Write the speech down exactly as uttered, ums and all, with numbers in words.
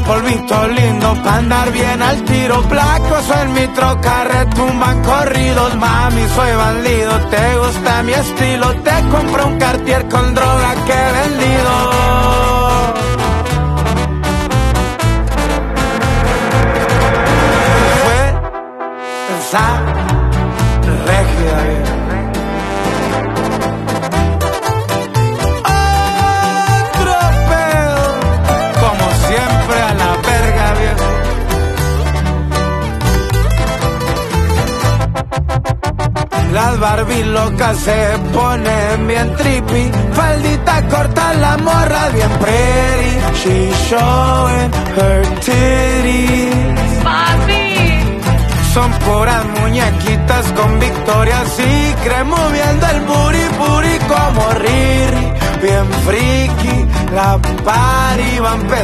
polvito lindo pa' andar bien al tiro. Placos en mi troca retumban corridos. Mami, soy bandido, te gusta mi estilo. Te compro un Cartier con droga que he vendido. Fue esa régida vida. Las Barbie locas se ponen bien trippy. Faldita corta, la morra bien pretty. She's showing her titties. Papi. Son puras muñequitas con Victoria's Secret, moviendo el booty booty como Riri. Bien friki, la party va a empezar.